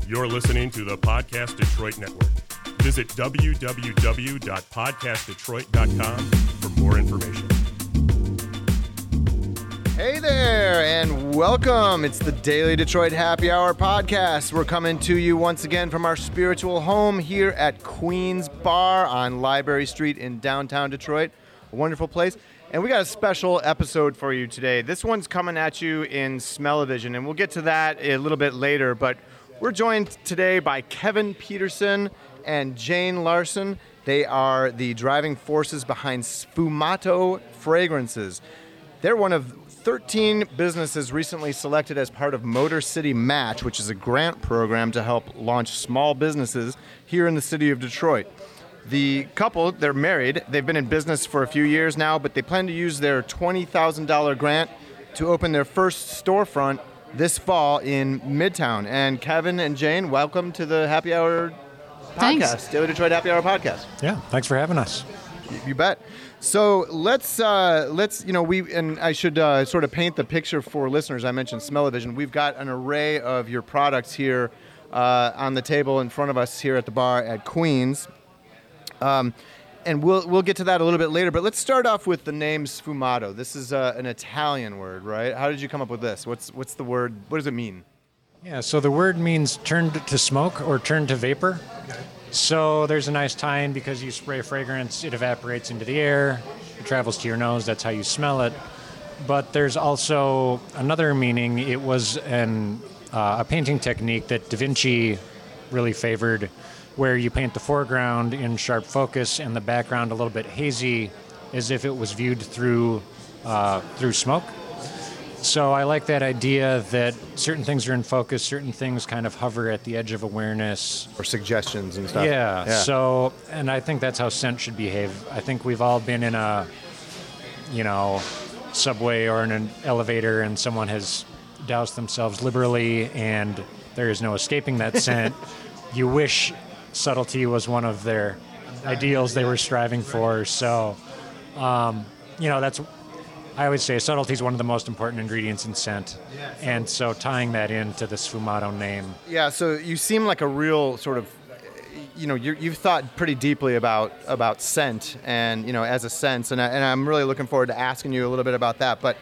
You're listening to the Podcast Detroit Network. Visit www.podcastdetroit.com for more information. Hey there, and welcome. It's the Daily Detroit Happy Hour podcast. We're coming to you once again from our spiritual home here at Queen's Bar on Library Street in downtown Detroit. A wonderful place. And we got a special episode for you today. This one's coming at you in Smell-O-Vision, and we'll get to that a little bit later, but we're joined today by Kevin Peterson and Jane Larson. They are the driving forces behind Sfumato Fragrances. They're one of 13 businesses recently selected as part of Motor City Match, which is a grant program to help launch small businesses here in the city of Detroit. The couple, they're married. They've been in business for a few years now, but they plan to use their $20,000 grant to open their first storefront this fall in Midtown. And Kevin and Jane, welcome to the Happy Hour podcast, Thanks. Daily Detroit Happy Hour podcast. Yeah, thanks for having us. You bet. So let's and I should sort of paint the picture for listeners. I mentioned Smell-O-Vision. We've got an array of your products here on the table in front of us here at the bar at Queens. And we'll get to that a little bit later, but let's start off with the name Sfumato. This is an Italian word, right? How did you come up with this? What's the word? What does it mean? Yeah, so the word means turned to smoke or turned to vapor. Okay. So there's a nice tie-in because you spray a fragrance, it evaporates into the air, it travels to your nose, that's how you smell it. But there's also another meaning. It was a painting technique that Da Vinci really favored, where you paint the foreground in sharp focus and the background a little bit hazy, as if it was viewed through smoke. So I like that idea that certain things are in focus, certain things kind of hover at the edge of awareness. Or suggestions and stuff. Yeah. So, and I think that's how scent should behave. I think we've all been in a, subway or in an elevator and someone has doused themselves liberally and there is no escaping that scent. You wish subtlety was one of their ideals they were striving for. So, that's, I always say subtlety is one of the most important ingredients in scent. And so tying that into the Sfumato name. Yeah, so you seem like a real sort of, you've thought pretty deeply about scent and, as a sense, and I'm really looking forward to asking you a little bit about that. But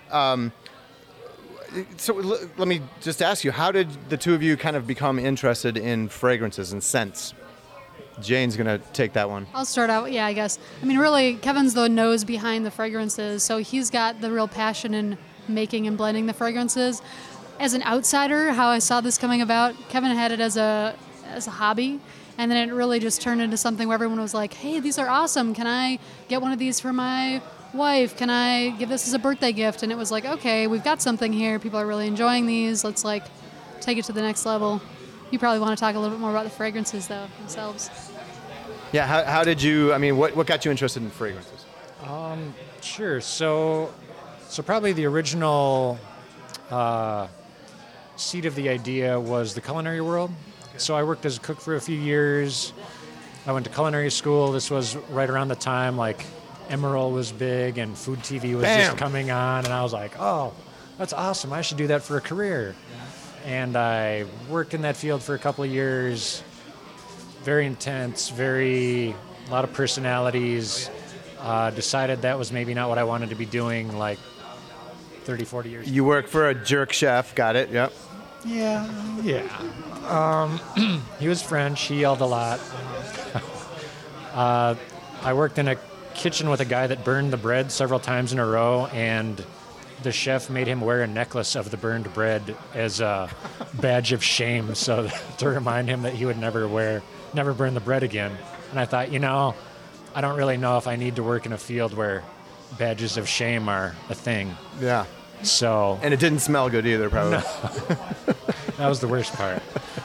so let me just ask you, how did the two of you kind of become interested in fragrances and scents? Jane's going to take that one. I'll start out, I guess. I mean, really, Kevin's the nose behind the fragrances, so he's got the real passion in making and blending the fragrances. As an outsider, how I saw this coming about, Kevin had it as a hobby, and then it really just turned into something where everyone was like, hey, these are awesome. Can I get one of these for my wife? Can I give this as a birthday gift? And it was like, okay, we've got something here. People are really enjoying these. Let's take it to the next level. You probably want to talk a little bit more about the fragrances though themselves. Yeah, how did you, what got you interested in fragrances? Sure. So probably the original seed of the idea was the culinary world. Okay. So I worked as a cook for a few years. I went to culinary school. This was right around the time Emerald was big and food TV was just coming on, and I was like, oh, that's awesome. I should do that for a career. Yeah. And I worked in that field for a couple of years. Very intense, a lot of personalities. Decided that was maybe not what I wanted to be doing 30, 40 years ago. You work for a jerk chef, got it, yep. Yeah. He was French, he yelled a lot. I worked in a kitchen with a guy that burned the bread several times in a row, and the chef made him wear a necklace of the burned bread as a badge of shame, so to remind him that he would never burn the bread again. And I thought, I don't really know if I need to work in a field where badges of shame are a thing. Yeah. So. And it didn't smell good either, probably. No. That was the worst part.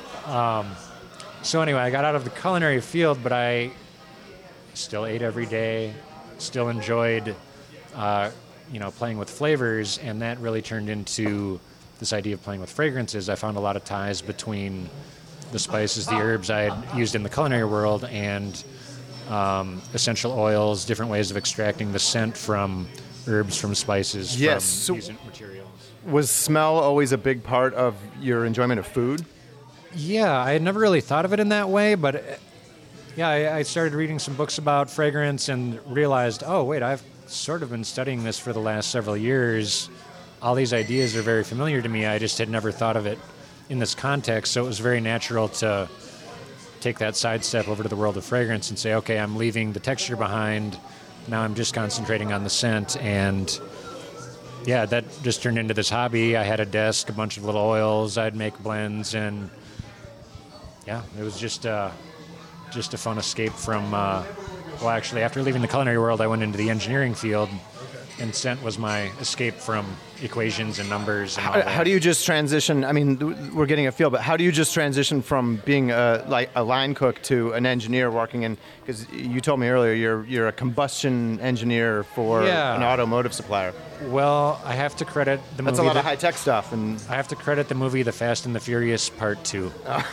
So anyway, I got out of the culinary field, but I still ate every day, still enjoyed, playing with flavors, and that really turned into this idea of playing with fragrances. I found a lot of ties between the spices, the herbs I had used in the culinary world, and essential oils, different ways of extracting the scent from herbs, from spices, from using materials. Was smell always a big part of your enjoyment of food? Yeah, I had never really thought of it in that way, but yeah, I started reading some books about fragrance and realized, oh, wait, I've sort of been studying this for the last several years. All these ideas are very familiar to me. I just had never thought of it in this context, so it was very natural to take that sidestep over to the world of fragrance and say, okay, I'm leaving the texture behind. Now I'm just concentrating on the scent, and yeah, that just turned into this hobby. I had a desk, a bunch of little oils. I'd make blends, and yeah, it was just a fun escape from. Well, actually, after leaving the culinary world, I went into the engineering field, and scent was my escape from equations and numbers. And all that. How do you just transition? I mean, we're getting a feel, but how do you just transition from being like a line cook to an engineer working in? Because you told me earlier you're a combustion engineer for an automotive supplier. Well, I have to credit the movie. That's a lot of high tech stuff, and I have to credit the movie The Fast and the Furious Part 2.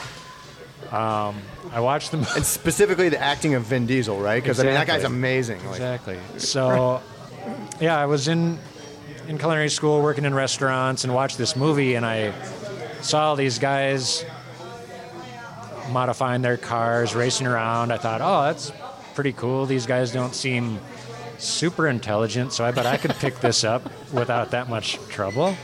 I watched the movie. And specifically the acting of Vin Diesel, right? Because Exactly. I mean, that guy's amazing. Exactly. So, yeah, I was in culinary school working in restaurants and watched this movie, and I saw all these guys modifying their cars, racing around. I thought, oh, that's pretty cool. These guys don't seem super intelligent, so I bet I could pick this up without that much trouble.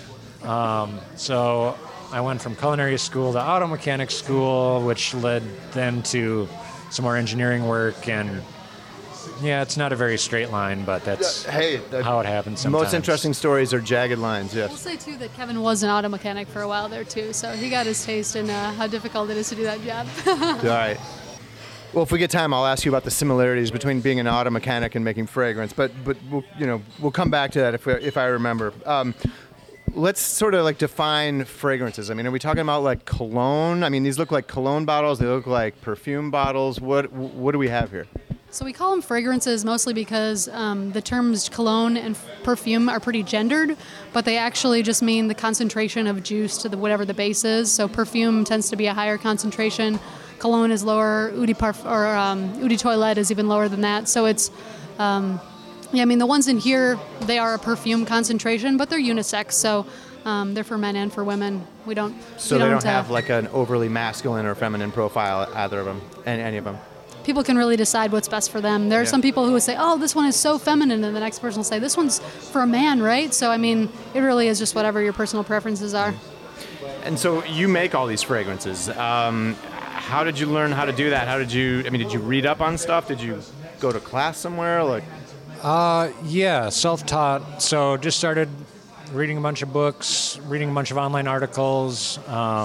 So I went from culinary school to auto mechanic school, which led then to some more engineering work. And yeah, it's not a very straight line, but that's how it happens sometimes. Most interesting stories are jagged lines, yes. We'll say, too, that Kevin was an auto mechanic for a while there, too. So he got his taste in how difficult it is to do that job. All right. Well, if we get time, I'll ask you about the similarities between being an auto mechanic and making fragrance. But we'll come back to that if I remember. Let's sort of like define fragrances. I mean, are we talking about like cologne? I mean, these look like cologne bottles. They look like perfume bottles. What do we have here? So we call them fragrances mostly because the terms cologne and perfume are pretty gendered, but they actually just mean the concentration of juice to whatever the base is. So perfume tends to be a higher concentration. Cologne is lower. Eau de toilette is even lower than that. So it's I mean, the ones in here, they are a perfume concentration, but they're unisex, so they're for men and for women. They don't have like an overly masculine or feminine profile, either of them, any of them. People can really decide what's best for them. There are some people who would say, oh, this one is so feminine, and the next person will say, this one's for a man, right? So, I mean, it really is just whatever your personal preferences are. And so you make all these fragrances. How did you learn how to do that? Did you read up on stuff? Did you go to class somewhere? Yeah, self-taught. So just started reading a bunch of books, reading a bunch of online articles.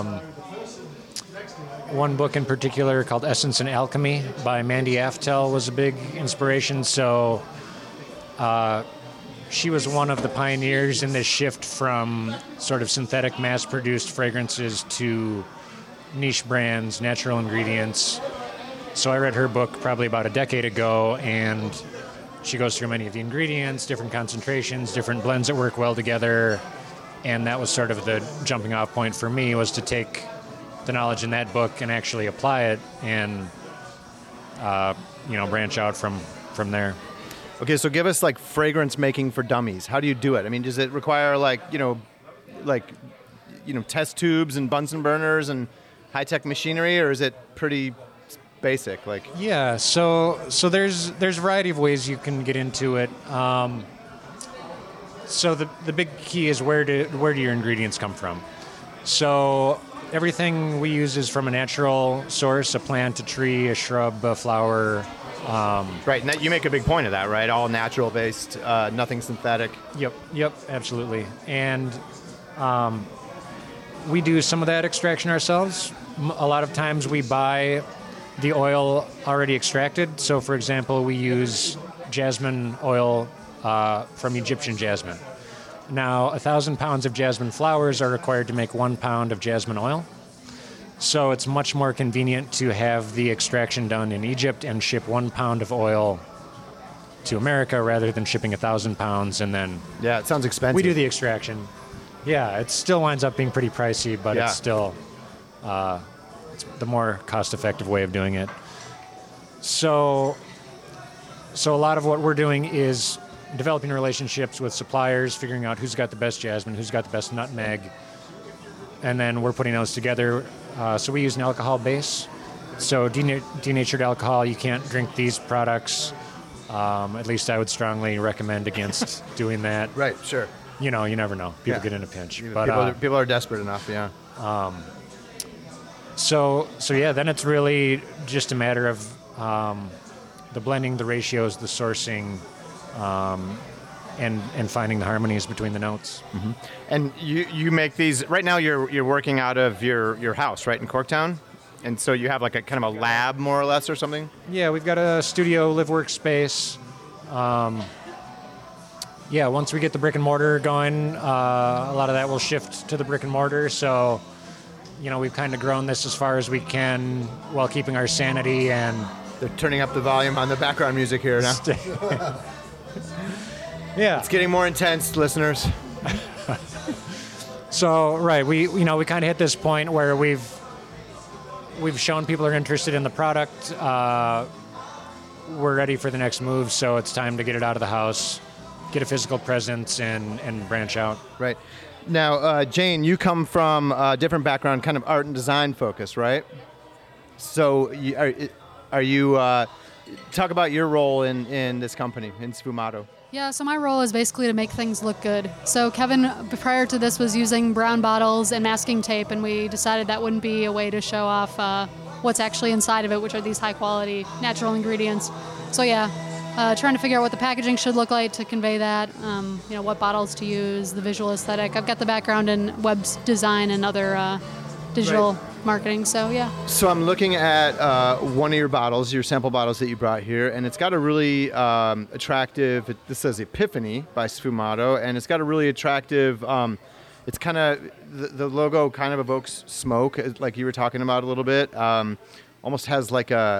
One book in particular called Essence and Alchemy by Mandy Aftel was a big inspiration. So she was one of the pioneers in this shift from sort of synthetic mass-produced fragrances to niche brands, natural ingredients. So I read her book probably about a decade ago, and she goes through many of the ingredients, different concentrations, different blends that work well together. And that was sort of the jumping off point for me, was to take the knowledge in that book and actually apply it and, branch out from there. Okay, so give us like fragrance making for dummies. How do you do it? I mean, does it require test tubes and Bunsen burners and high-tech machinery, or is it pretty basic? Yeah, so there's a variety of ways you can get into it. So the big key is where do your ingredients come from? So everything we use is from a natural source: a plant, a tree, a shrub, a flower. Right, and you make a big point of that, right? All natural based, nothing synthetic. Yep, absolutely. And we do some of that extraction ourselves. A lot of times we buy the oil already extracted. So, for example, we use jasmine oil from Egyptian jasmine. Now, 1,000 pounds of jasmine flowers are required to make 1 pound of jasmine oil. So it's much more convenient to have the extraction done in Egypt and ship 1 pound of oil to America rather than shipping 1,000 pounds and then... Yeah, it sounds expensive. We do the extraction. Yeah, it still winds up being pretty pricey, but it's still it's the more cost-effective way of doing it. So a lot of what we're doing is developing relationships with suppliers, figuring out who's got the best jasmine, who's got the best nutmeg, and then we're putting those together. So we use an alcohol base. So denatured alcohol, you can't drink these products. At least I would strongly recommend against doing that. Right, sure. You know, you never know. People Yeah. get in a pinch. People, But people are desperate enough, yeah. So yeah, then it's really just a matter of the blending, the ratios, the sourcing, and finding the harmonies between the notes. And you make these right now. You're working out of your house, right, in Corktown, and so you have like a kind of a lab, more or less, or something. Yeah, we've got a studio, live workspace. Yeah, once we get the brick and mortar going, a lot of that will shift to the brick and mortar. So, you know, we've kind of grown this as far as we can while keeping our sanity and. They're turning up the volume on the background music here now. Yeah. It's getting more intense, listeners. So right, we kind of hit this point where we've shown people are interested in the product. We're ready for the next move, so it's time to get it out of the house, get a physical presence, and branch out. Right. Now, Jane, you come from a different background, kind of art and design focus, right? So are you talk about your role in this company, in Sfumato? Yeah, so my role is basically to make things look good. So Kevin, prior to this, was using brown bottles and masking tape, and we decided that wouldn't be a way to show off what's actually inside of it, which are these high-quality natural ingredients. So yeah, trying to figure out what the packaging should look like to convey that, what bottles to use, the visual aesthetic. I've got the background in web design and other digital marketing, so yeah. So I'm looking at one of your bottles, your sample bottles that you brought here, and it's got a really attractive, this says Epiphany by Sfumato, and it's got a really attractive, it's kind of, the logo kind of evokes smoke, like you were talking about a little bit. Almost has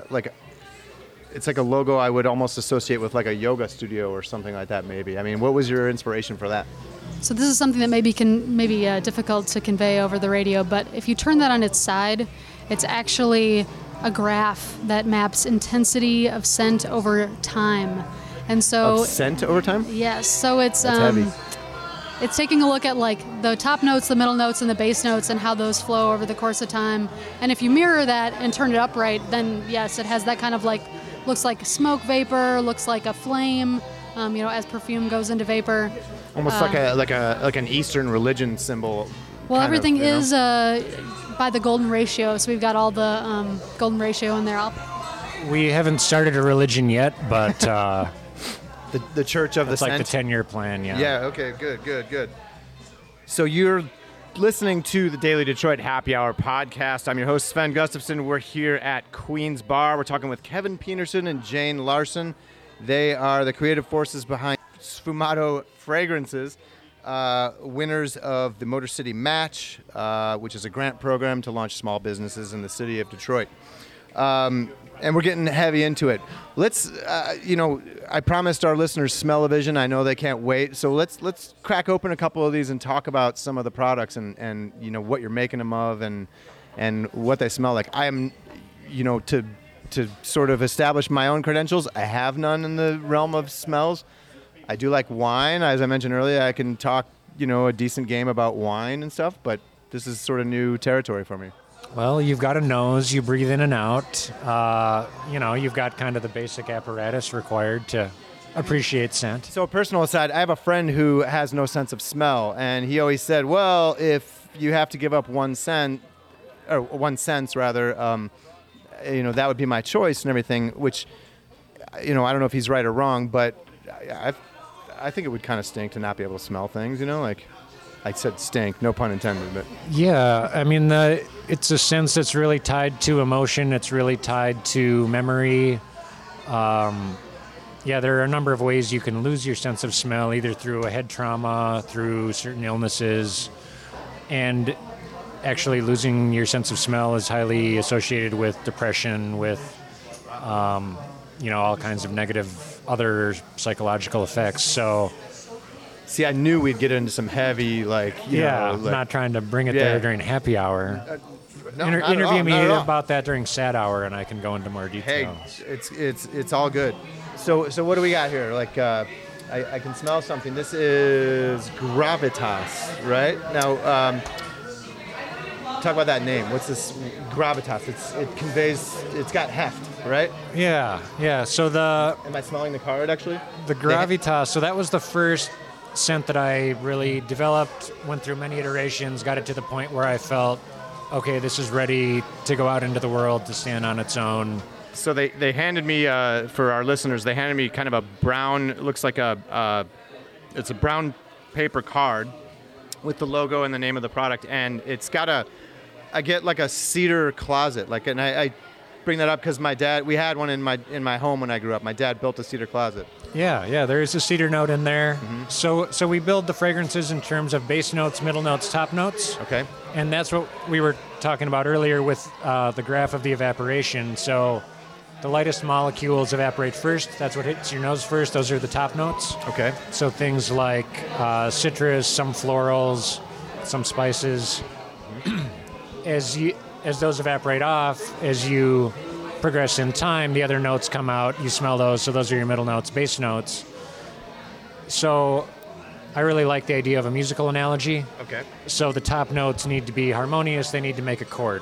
it's like a logo I would almost associate with like a yoga studio or something like that, maybe. I mean, what was your inspiration for that? So this is something that maybe difficult to convey over the radio, but if you turn that on its side, it's actually a graph that maps intensity of scent over time. And so Of scent over time? yes, so it's That's heavy. it's taking a look at like the top notes, the middle notes, and the bass notes, and how those flow over the course of time. And if you mirror that and turn it upright, then yes, it has that kind of like, looks like smoke vapor, looks like a flame, as perfume goes into vapor. Almost like an Eastern religion symbol. Well, everything is. by the golden ratio, so we've got all the golden ratio in there. We haven't started a religion yet, but The Church of it's the like Scent. the 10-year plan. Yeah. Yeah, okay, good. So you're listening to the Daily Detroit Happy Hour podcast. I'm your host, Sven Gustafson. We're here at Queen's Bar. We're talking with Kevin Peterson and Jane Larson. They are the creative forces behind Sfumato Fragrances, winners of the Motor City Match, which is a grant program to launch small businesses in the city of Detroit. And we're getting heavy into it. Let's, I promised our listeners smell-o-vision. I know they can't wait. So let's crack open a couple of these and talk about some of the products and what you're making them of and what they smell like. I am, to sort of establish my own credentials, I have none in the realm of smells. I do like wine. As I mentioned earlier, I can talk, a decent game about wine and stuff, but this is sort of new territory for me. Well, you've got a nose, you breathe in and out. You've got kind of the basic apparatus required to appreciate scent. So a personal aside, I have a friend who has no sense of smell, and he always said, well, if you have to give up 1 cent, or 1 sense rather, that would be my choice and everything, which, I don't know if he's right or wrong, but I think it would kind of stink to not be able to smell things, like I said stink, no pun intended, but. Yeah, I mean, it's a sense that's really tied to emotion. It's really tied to memory. There are a number of ways you can lose your sense of smell, either through a head trauma, through certain illnesses, and actually losing your sense of smell is highly associated with depression, with, all kinds of negative other psychological effects. So. See, I knew we'd get into some heavy, I'm not trying to bring it there during happy hour. Interview me about that during sad hour, and I can go into more detail. Hey, it's all good. So what do we got here? I can smell something. This is Gravitas, right? Now, talk about that name. What's this gravitas? It's got heft, right? Yeah. So Am I smelling the card actually? the Gravitas, so that was the first scent that I really developed, went through many iterations, got it to the point where I felt, okay, this is ready to go out into the world to stand on its own. So they handed me, for our listeners, they handed me kind of a brown, it looks like it's a brown paper card with the logo and the name of the product, and it's got I get like a cedar closet, and I bring that up because my dad, we had one in my home when I grew up. My dad built a cedar closet. Yeah, there is a cedar note in there. Mm-hmm. So we build the fragrances in terms of base notes, middle notes, top notes. Okay. And that's what we were talking about earlier with the graph of the evaporation. So the lightest molecules evaporate first. That's what hits your nose first. Those are the top notes. Okay. So things like citrus, some florals, some spices. As those evaporate off, as you progress in time, the other notes come out. You smell those, so those are your middle notes, base notes. So I really like the idea of a musical analogy. Okay. So the top notes need to be harmonious. They need to make a chord.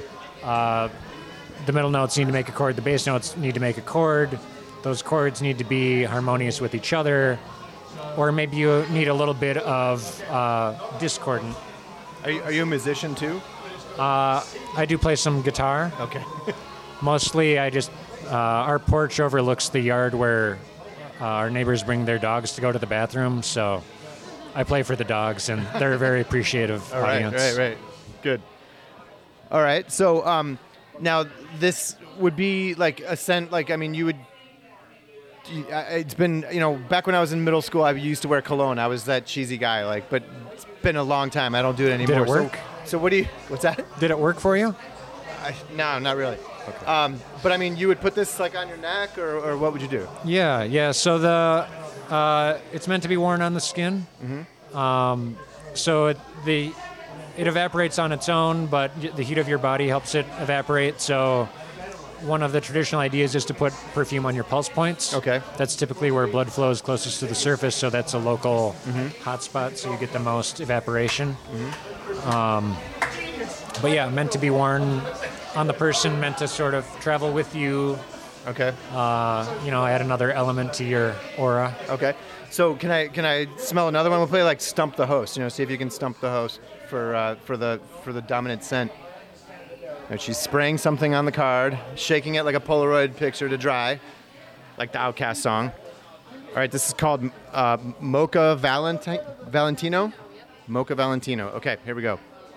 The middle notes need to make a chord. The base notes need to make a chord. Those chords need to be harmonious with each other. Or maybe you need a little bit of discordant. Are you a musician too? I do play some guitar. Okay. Mostly I just, our porch overlooks the yard where our neighbors bring their dogs to go to the bathroom. So I play for the dogs, and they're a very appreciative audience. Right. Good. All right. So now this would be like a scent, you would, it's been, back when I was in middle school, I used to wear cologne. I was that cheesy guy, but it's been a long time. I don't do it anymore. Did it work? So what's that? Did it work for you? No, not really. Okay. But you would put this on your neck, or what would you do? Yeah. So it's meant to be worn on the skin. Mm-hmm. So it evaporates on its own, but the heat of your body helps it evaporate. So one of the traditional ideas is to put perfume on your pulse points. Okay. That's typically where blood flows closest to the surface, so that's a local hot spot, so you get the most evaporation. Mm-hmm. But yeah, meant to be worn on the person, meant to sort of travel with you. Okay. Add another element to your aura. Okay. So can I smell another one? We'll play stump the host. See if you can stump the host for the dominant scent. And she's spraying something on the card, shaking it like a Polaroid picture to dry, like the Outkast song. All right, this is called Mocha Valentino. Mocha Valentino. Okay, here we go.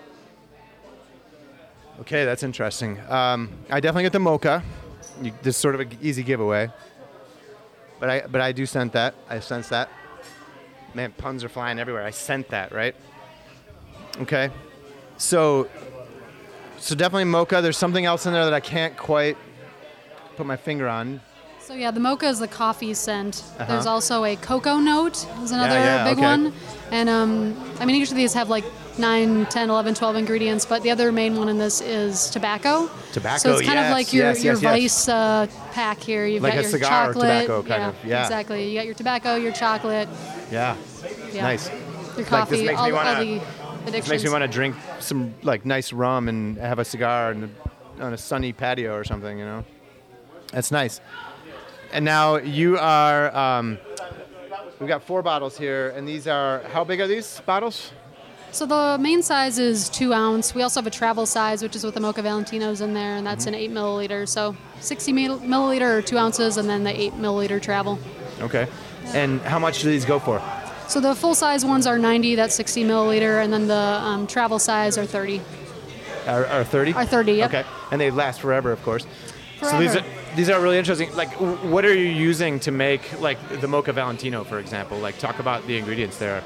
Okay, that's interesting. I definitely get the mocha. This is sort of an easy giveaway. But I do sense that. I sense that. Man, puns are flying everywhere. I scent that, right? Okay. So definitely mocha. There's something else in there that I can't quite put my finger on. So yeah, the mocha is the coffee scent. There's also a cocoa note is another big one. And each of these have 9, 10, 11, 12 ingredients, but the other main one in this is tobacco. Tobacco, so it's kind of like your yes. Vice pack here. You've like got a your cigar chocolate. Tobacco kind of. Yeah. Exactly. You got your tobacco, your chocolate. Yeah. Nice. Your coffee, this makes all me wanna, the addictions. This makes me want to drink some nice rum and have a cigar on a sunny patio or something, That's nice. And now you are, we've got 4 bottles here, and these are, how big are these bottles? So the main size is 2 ounce. We also have a travel size, which is with the Mocha Valentinos in there, and that's an 8 milliliter. So 60 milliliter or 2 ounces, and then the 8 milliliter travel. Okay. And how much do these go for? So the full size ones are 90, that's 60 milliliter, and then the travel size are 30. Are 30? Are 30, yep. Okay. And they last forever, of course. Forever. So these are really interesting. What are you using to make, the Mocha Valentino, for example? Talk about the ingredients there.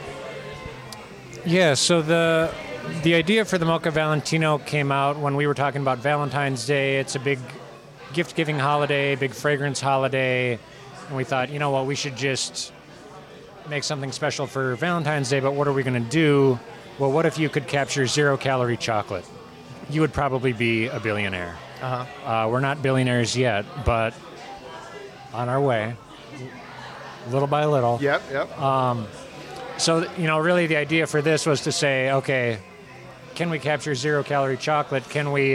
Yeah, so the idea for the Mocha Valentino came out when we were talking about Valentine's Day. It's a big gift-giving holiday, big fragrance holiday, and we thought, we should just make something special for Valentine's Day, but what are we going to do? Well, what if you could capture 0-calorie chocolate? You would probably be a billionaire. We're not billionaires yet, but on our way, little by little. Yep. So, really the idea for this was to say, okay, can we capture 0-calorie chocolate? Can we,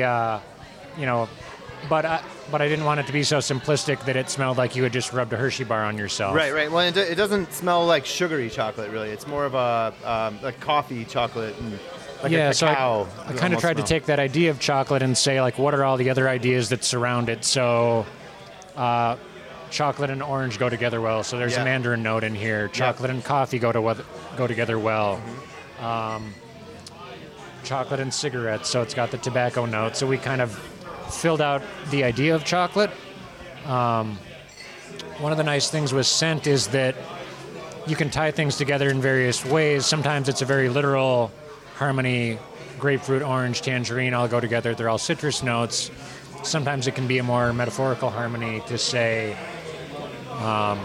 but I didn't want it to be so simplistic that it smelled like you had just rubbed a Hershey bar on yourself. Right. Well, it doesn't smell like sugary chocolate, really. It's more of a like coffee chocolate and like a cacao. So I kind of tried to take that idea of chocolate and say, like, what are all the other ideas that surround it? So chocolate and orange go together well. So there's a mandarin note in here. Chocolate and coffee go together well. Mm-hmm. Chocolate and cigarettes, so it's got the tobacco note. So we kind of filled out the idea of chocolate. One of the nice things with scent is that you can tie things together in various ways. Sometimes it's a very literal harmony. Grapefruit, orange, tangerine all go together. They're all citrus notes. Sometimes it can be a more metaphorical harmony to say, I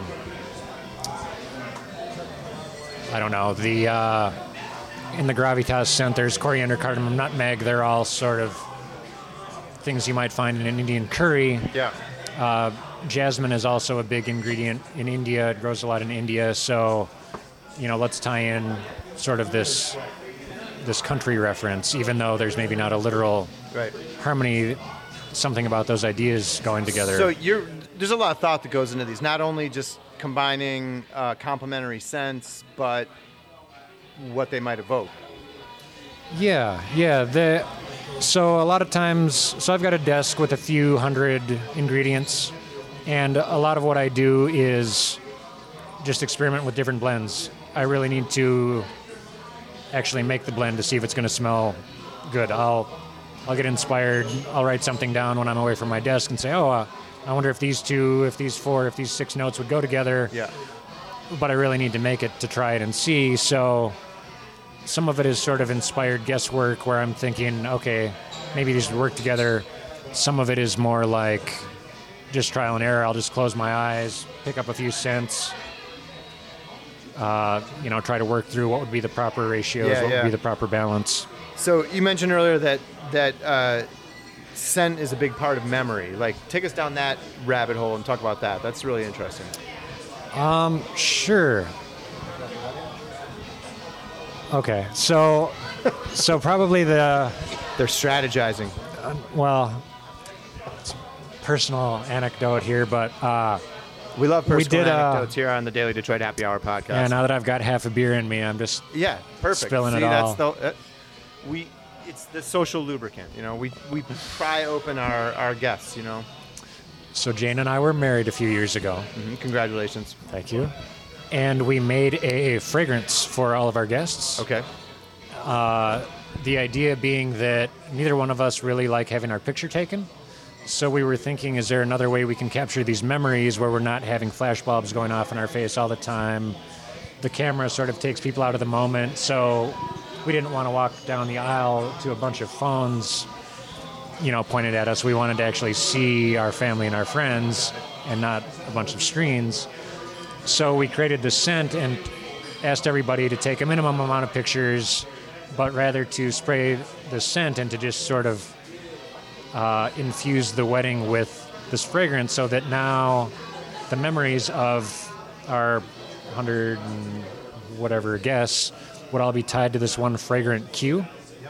don't know, in the gravitas scent, there's coriander, cardamom, nutmeg. They're all sort of things you might find in an Indian curry. Yeah. Jasmine is also a big ingredient in India. It grows a lot in India. So, let's tie in sort of this country reference, even though there's maybe not a literal harmony, something about those ideas going together. So there's a lot of thought that goes into these, not only just combining complementary scents, but what they might evoke. Yeah. So a lot of times, I've got a desk with a few hundred ingredients, and a lot of what I do is just experiment with different blends. I really need to actually make the blend to see if it's going to smell good. I'll get inspired. I'll write something down when I'm away from my desk and say, I wonder if these 2, if these 4, if these 6 notes would go together. Yeah. But I really need to make it to try it and see. So some of it is sort of inspired guesswork where I'm thinking, okay, maybe these would work together. Some of it is more like just trial and error. I'll just close my eyes, pick up a few scents, try to work through what would be the proper ratios, what would be the proper balance. So you mentioned earlier that scent is a big part of memory. Like, take us down that rabbit hole and talk about that. That's really interesting. Sure. Okay, so probably they're strategizing. It's a personal anecdote here, but we love personal anecdotes here on the Daily Detroit Happy Hour podcast. Yeah, now that I've got half a beer in me, I'm just perfect. Spilling it all. It's the social lubricant. We pry open our guests. So Jane and I were married a few years ago. Mm-hmm. Congratulations. Thank you. And we made a fragrance for all of our guests. Okay. The idea being that neither one of us really like having our picture taken. So we were thinking, is there another way we can capture these memories where we're not having flashbulbs going off in our face all the time? The camera sort of takes people out of the moment. So we didn't want to walk down the aisle to a bunch of phones, pointed at us. We wanted to actually see our family and our friends and not a bunch of screens. So we created the scent and asked everybody to take a minimum amount of pictures, but rather to spray the scent and to just sort of infuse the wedding with this fragrance so that now the memories of our 100 and whatever guests would all be tied to this one fragrant cue.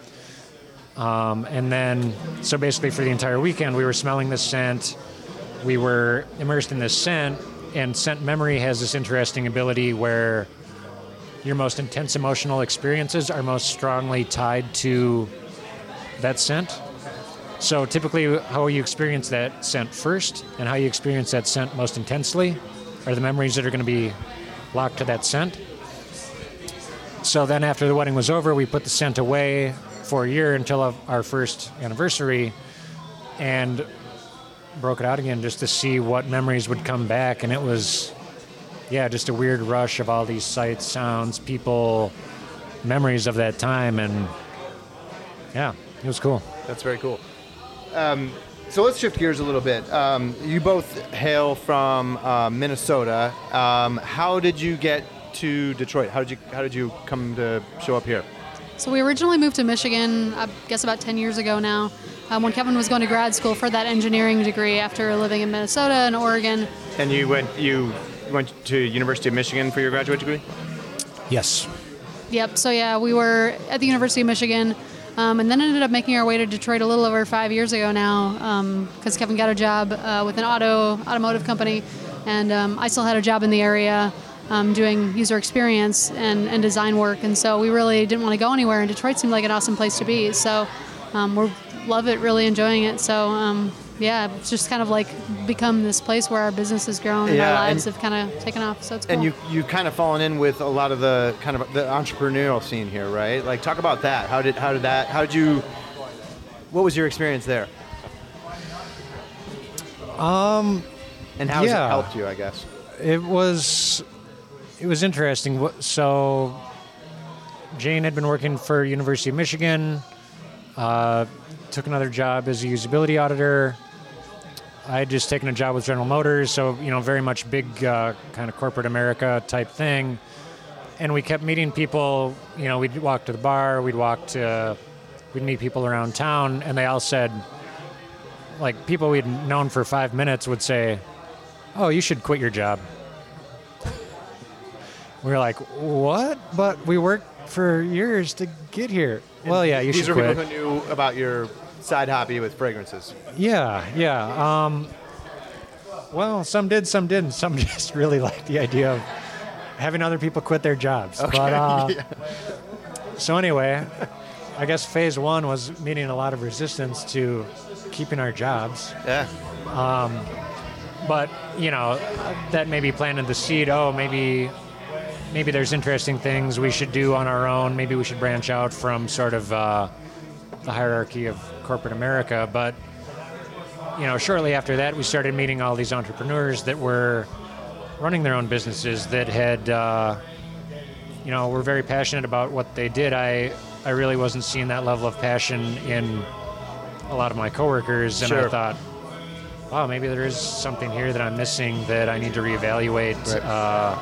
And then, so basically for the entire weekend, we were smelling this scent. We were immersed in this scent. And scent memory has this interesting ability where your most intense emotional experiences are most strongly tied to that scent. So typically how you experience that scent first and how you experience that scent most intensely are the memories that are going to be locked to that scent. So then after the wedding was over, we put the scent away for a year until our first anniversary and broke it out again just to see what memories would come back. And it was, just a weird rush of all these sights, sounds, people, memories of that time. And it was cool. That's very cool. So let's shift gears a little bit. You both hail from Minnesota. How did you get to Detroit? How did you come to show up here? So we originally moved to Michigan, I guess about 10 years ago now, when Kevin was going to grad school for that engineering degree after living in Minnesota and Oregon. And you went to University of Michigan for your graduate degree? Yes. Yep. So we were at the University of Michigan. And then ended up making our way to Detroit a little over 5 years ago now, because Kevin got a job with an automotive company, and I still had a job in the area doing user experience and design work. And so we really didn't want to go anywhere, and Detroit seemed like an awesome place to be. So we love it, really enjoying it. So yeah, it's just kind of like become this place where our business has grown and our lives have kind of taken off. So it's cool. And you kind of fallen in with a lot of the kind of the entrepreneurial scene here, right? Like, talk about that. What was your experience there? And how has it helped you, I guess? It was interesting. So Jane had been working for University of Michigan, took another job as a usability auditor. I had just taken a job with General Motors, so very much big kind of corporate America type thing. And we kept meeting people. We'd walk to the bar, we'd meet people around town, and they all said, like, people we'd known for 5 minutes would say, "Oh, you should quit your job." We were like, "What? But we worked for years to get here." And well, yeah, you should quit. These are people who knew about your side hobby with fragrances. Yeah. Well, some did, some didn't. Some just really liked the idea of having other people quit their jobs. Okay. But so anyway, I guess phase one was meeting a lot of resistance to keeping our jobs. Yeah. But that maybe planted the seed. Oh, maybe there's interesting things we should do on our own. Maybe we should branch out from sort of the hierarchy of corporate America. But shortly after that, we started meeting all these entrepreneurs that were running their own businesses that had were very passionate about what they did. I really wasn't seeing that level of passion in a lot of my coworkers, and Sure. I thought, wow, maybe there is something here that I'm missing that I need to reevaluate. Right.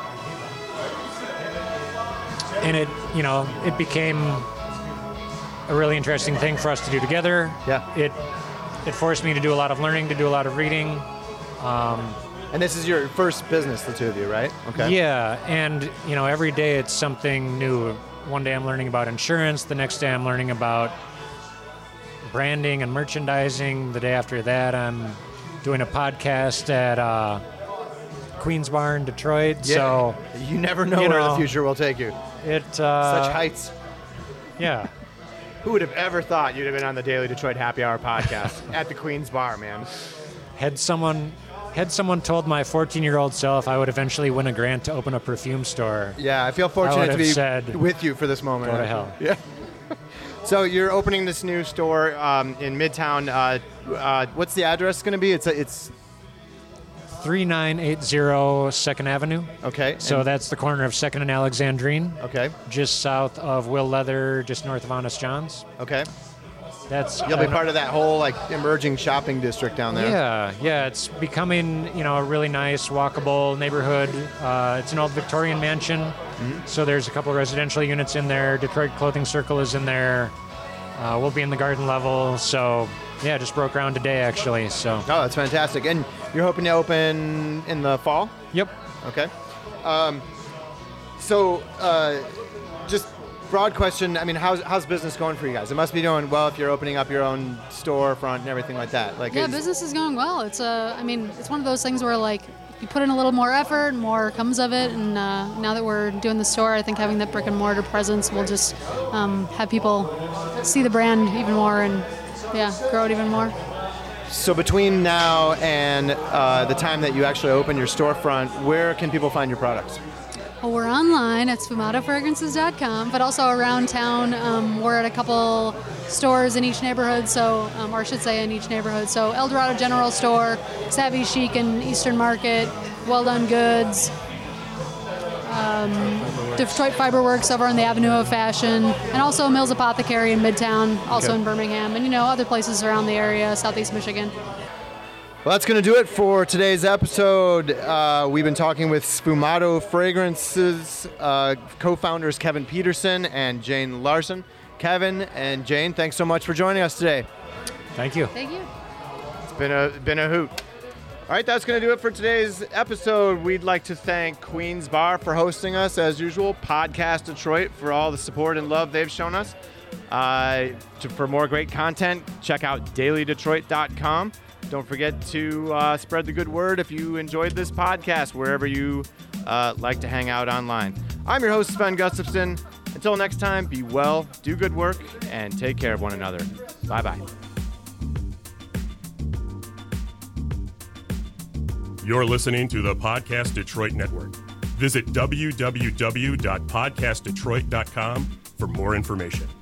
And it became a really interesting thing for us to do together. Yeah. It forced me to do a lot of learning, to do a lot of reading. And this is your first business, the two of you, right? Okay. Yeah, and every day it's something new. One day I'm learning about insurance, the next day I'm learning about branding and merchandising. The day after that I'm doing a podcast at Queen's Bar in Detroit. Yeah. So you never know where the future will take you. Such heights. Yeah. Who would have ever thought you'd have been on the Daily Detroit Happy Hour podcast at the Queen's Bar, man? Had someone told my 14-year-old self I would eventually win a grant to open a perfume store. Yeah, I feel fortunate to be said, with you for this moment. Go to hell. Yeah. So you're opening this new store in Midtown. What's the address going to be? It's 3980 2nd Avenue. Okay. So that's the corner of 2nd and Alexandrine. Okay. Just south of Will Leather, just north of Honest John's. Okay. That's You'll be part of that whole emerging shopping district down there. Yeah. It's becoming a really nice walkable neighborhood. It's an old Victorian mansion, so there's a couple residential units in there. Detroit Clothing Circle is in there. We'll be in the garden level. So yeah, just broke ground today actually. So. Oh, that's fantastic. And you're hoping to open in the fall? Yep. Okay. Just broad question. I mean, how's business going for you guys? It must be doing well if you're opening up your own storefront and everything like that. Business is going well. It's it's one of those things where you put in a little more effort, more comes of it. And now that we're doing the store, I think having that brick and mortar presence will just have people see the brand even more and grow it even more. So between now and the time that you actually open your storefront, where can people find your products? Well, we're online at sfumatofragrances.com, but also around town. We're at a couple stores in each neighborhood, or I should say in each neighborhood. So El Dorado General Store, Savvy Chic and Eastern Market, Well Done Goods, Detroit Fiberworks over on the Avenue of Fashion, and also Mills Apothecary in Midtown, also in Birmingham, and other places around the area, Southeast Michigan. Well, that's going to do it for today's episode. We've been talking with Sfumato Fragrances co-founders Kevin Peterson and Jane Larson. Kevin and Jane, thanks so much for joining us today. Thank you. Thank you. It's been a hoot. All right, that's going to do it for today's episode. We'd like to thank Queen's Bar for hosting us, as usual, Podcast Detroit for all the support and love they've shown us. For more great content, check out dailydetroit.com. Don't forget to spread the good word if you enjoyed this podcast wherever you like to hang out online. I'm your host, Sven Gustafson. Until next time, be well, do good work, and take care of one another. Bye-bye. You're listening to the Podcast Detroit Network. Visit www.podcastdetroit.com for more information.